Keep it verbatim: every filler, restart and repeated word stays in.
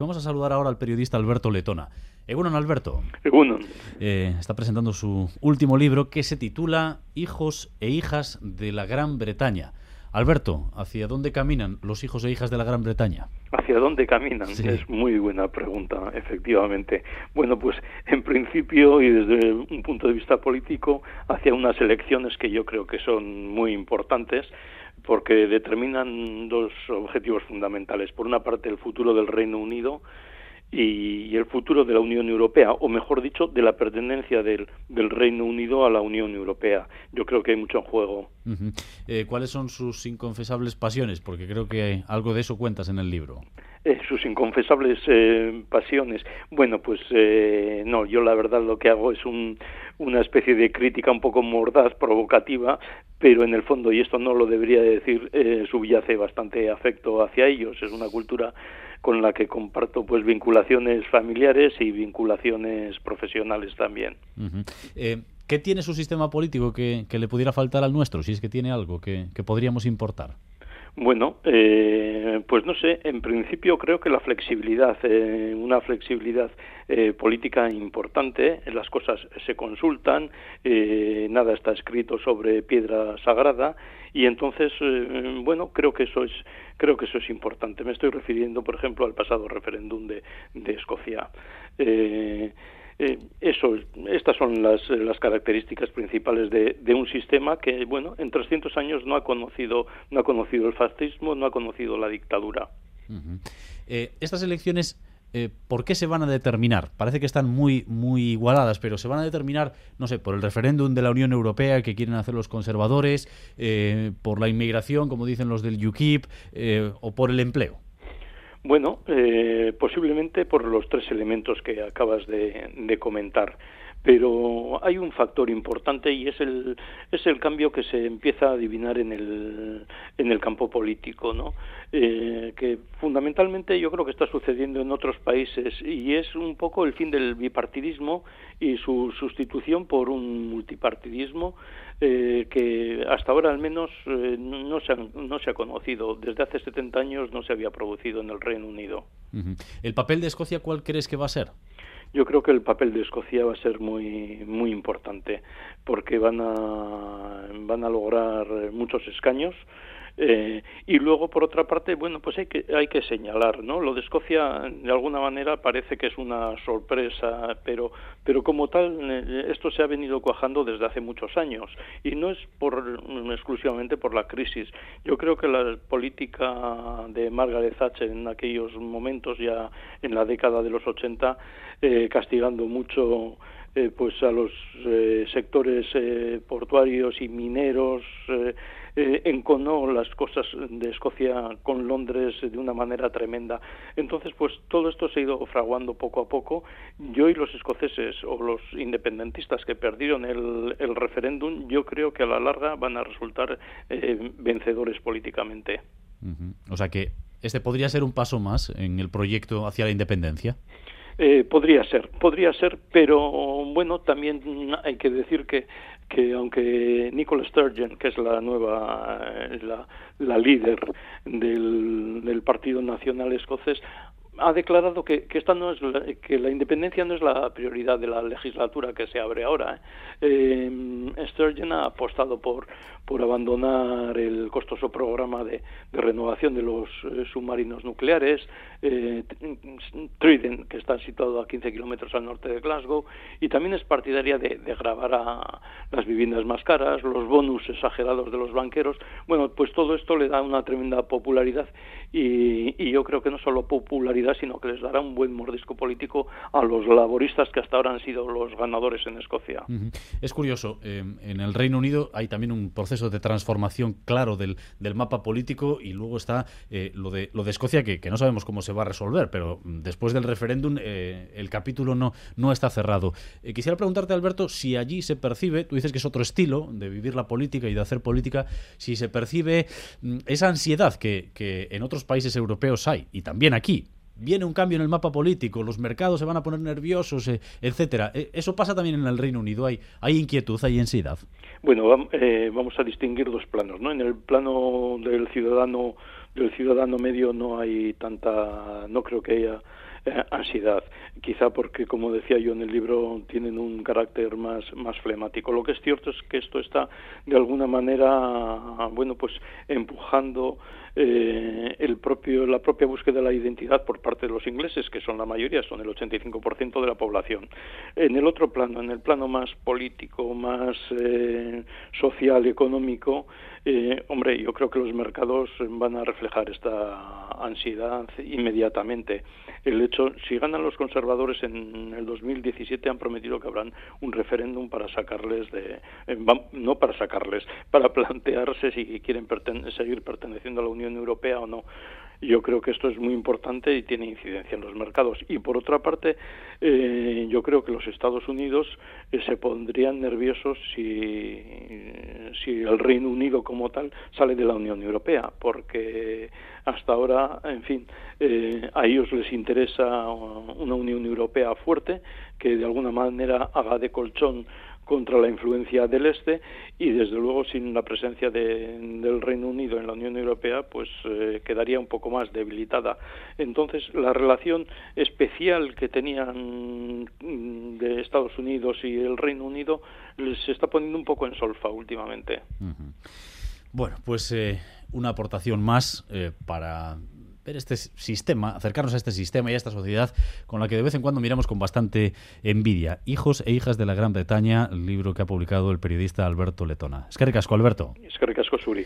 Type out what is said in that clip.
Vamos a saludar ahora al periodista Alberto Letona. Egunon, Alberto. Egunon. Eh, está presentando su último libro que se titula Hijos e hijas de la Gran Bretaña. Alberto, ¿hacia dónde caminan los hijos e hijas de la Gran Bretaña? ¿Hacia dónde caminan? Sí. Es muy buena pregunta, efectivamente. Bueno, pues en principio y desde un punto de vista político, hacia unas elecciones que yo creo que son muy importantes, porque determinan dos objetivos fundamentales. Por una parte, el futuro del Reino Unido y el futuro de la Unión Europea, o mejor dicho, de la pertenencia del, del Reino Unido a la Unión Europea. Yo creo que hay mucho en juego. Uh-huh. Eh, ¿Cuáles son sus inconfesables pasiones? Porque creo que algo de eso cuentas en el libro. Eh, sus inconfesables eh, pasiones. Bueno, pues eh, no, yo la verdad lo que hago es un, una especie de crítica un poco mordaz, provocativa, pero en el fondo, y esto no lo debería decir, eh, subyace bastante afecto hacia ellos. Es una cultura con la que comparto pues vinculaciones familiares y vinculaciones profesionales también. Uh-huh. Eh, ¿Qué tiene su sistema político que, que le pudiera faltar al nuestro, si es que tiene algo que, que podríamos importar? Bueno, eh, pues no sé, en principio creo que la flexibilidad, eh, una flexibilidad eh, política importante, las cosas se consultan, eh, nada está escrito sobre piedra sagrada y entonces, eh, bueno, creo que eso es, creo que eso es importante. Me estoy refiriendo, por ejemplo, al pasado referéndum de, de Escocia. Eh, Eh, eso, estas son las, las características principales de, de un sistema que, bueno, en trescientos años no ha conocido, no ha conocido el fascismo, no ha conocido la dictadura. Uh-huh. Eh, estas elecciones, eh, ¿por qué se van a determinar? Parece que están muy, muy igualadas, pero se van a determinar, no sé, por el referéndum de la Unión Europea que quieren hacer los conservadores, eh, por la inmigración, como dicen los del U KIP, eh, o por el empleo. Bueno, eh, posiblemente por los tres elementos que acabas de, de comentar, pero hay un factor importante y es el es el cambio que se empieza a adivinar en el en el campo político, ¿no? Eh, que fundamentalmente yo creo que está sucediendo en otros países y es un poco el fin del bipartidismo y su sustitución por un multipartidismo eh, que hasta ahora al menos eh, no se ha, no se ha conocido. Desde hace setenta años no se había producido en el Reino Unido. Uh-huh. ¿El papel de Escocia cuál crees que va a ser? Yo creo que el papel de Escocia va a ser muy muy importante porque van a van a lograr muchos escaños eh, y luego por otra parte, bueno, pues hay que hay que señalar, ¿no? Lo de Escocia de alguna manera parece que es una sorpresa, pero pero como tal eh, esto se ha venido cuajando desde hace muchos años y no es por exclusivamente por la crisis. Yo creo que la política de Margaret Thatcher en aquellos momentos, ya en la década de los ochenta, eh, castigando mucho eh, pues a los eh, sectores eh, portuarios y mineros, eh, eh, enconó las cosas de Escocia con Londres de una manera tremenda. Entonces, pues todo esto se ha ido fraguando poco a poco. Yo y los escoceses o los independentistas que perdieron el, el referéndum, yo creo que a la larga van a resultar eh, vencedores políticamente. Uh-huh. O sea que este podría ser un paso más en el proyecto hacia la independencia. Eh, podría ser, podría ser, pero bueno, también hay que decir que que aunque Nicola Sturgeon, que es la nueva, la, la líder del, del Partido Nacional Escocés, ha declarado que, que esta no es la, que la independencia no es la prioridad de la legislatura que se abre ahora. ¿eh? Eh, Sturgeon ha apostado por por abandonar el costoso programa de, de renovación de los eh, submarinos nucleares, eh, Trident, que está situado a quince kilómetros al norte de Glasgow, y también es partidaria de, de gravar a las viviendas más caras, los bonus exagerados de los banqueros. Bueno, pues todo esto le da una tremenda popularidad y, y yo creo que no solo popularidad, sino que les dará un buen mordisco político a los laboristas que hasta ahora han sido los ganadores en Escocia. Uh-huh. Es curioso, eh, en el Reino Unido hay también un proceso de transformación claro del, del mapa político y luego está eh, lo de lo de Escocia que, que no sabemos cómo se va a resolver, pero después del referéndum eh, el capítulo no, no está cerrado. Eh, quisiera preguntarte, Alberto, si allí se percibe, tú dices que es otro estilo de vivir la política y de hacer política, si se percibe mm, esa ansiedad que, que en otros países europeos hay, y también aquí. Viene un cambio en el mapa político, los mercados se van a poner nerviosos, eh, etcétera. Eh, eso pasa también en el Reino Unido. Hay, hay inquietud, hay ansiedad. Bueno, eh, vamos a distinguir dos planos, ¿no? En el plano del ciudadano del ciudadano medio no hay tanta, no creo que haya eh, ansiedad, quizá porque, como decía yo en el libro, tienen un carácter más, más flemático. Lo que es cierto es que esto está de alguna manera, bueno, pues empujando eh, el propio, la propia búsqueda de la identidad por parte de los ingleses, que son la mayoría, son el ochenta y cinco por ciento de la población. En el otro plano, en el plano más político, más eh, social, económico, eh, hombre, yo creo que los mercados van a reflejar esta ansiedad inmediatamente. El hecho, si ganan los conservadores en el dos mil diecisiete, han prometido que habrán un referéndum para sacarles de, eh, no para sacarles, para plantearse si quieren pertene- seguir perteneciendo a la Unión Europea o no. Yo creo que esto es muy importante y tiene incidencia en los mercados. Y por otra parte, eh, yo creo que los Estados Unidos eh, se pondrían nerviosos si, si el Reino Unido como tal sale de la Unión Europea, porque hasta ahora, en fin, eh, a ellos les interesa una Unión Europea fuerte, que de alguna manera haga de colchón contra la influencia del Este, y desde luego sin la presencia de, del Reino Unido en la Unión Europea pues eh, quedaría un poco más debilitada. Entonces la relación especial que tenían de Estados Unidos y el Reino Unido les está poniendo un poco en solfa últimamente. Uh-huh. Bueno, pues eh, una aportación más eh, para ver este sistema, acercarnos a este sistema y a esta sociedad con la que de vez en cuando miramos con bastante envidia. Hijos e hijas de la Gran Bretaña, el libro que ha publicado el periodista Alberto Letona. Eskerrik asko, Alberto. Eskerrik asko, Zuri.